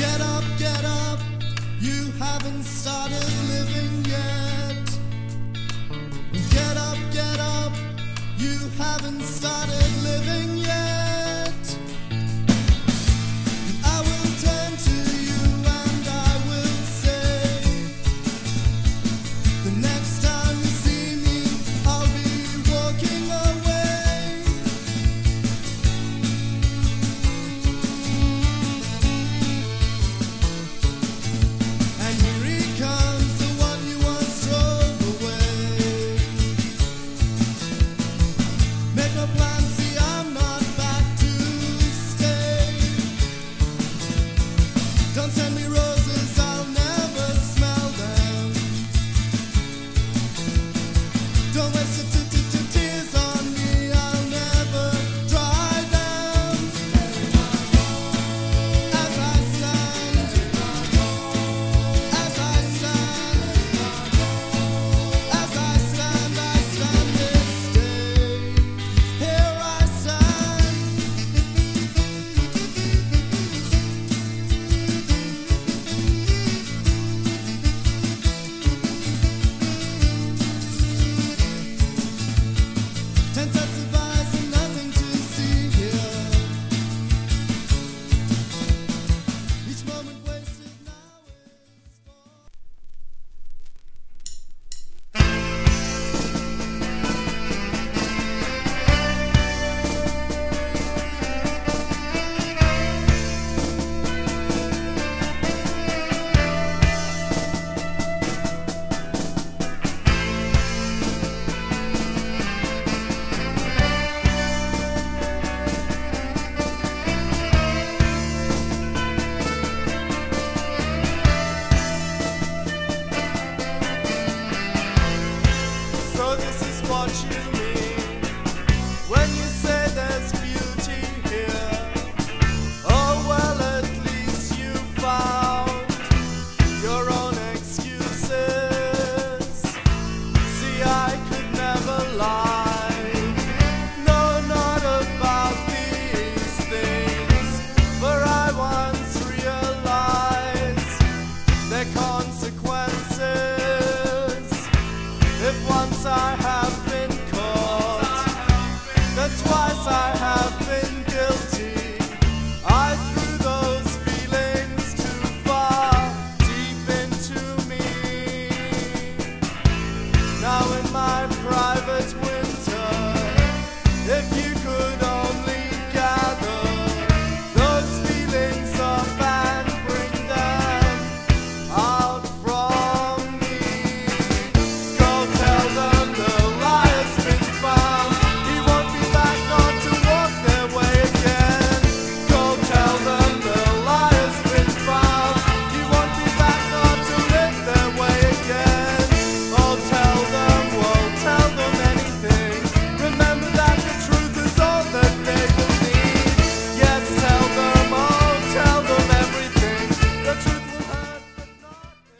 Get up, you haven't started living yet. Get up, you haven't started living yet. I will turn to you and I will say, the next time you see me, I'll be walking away. And here he comes, the one you once drove away. Make no plans, see I'm not back to stay. Don't send me road.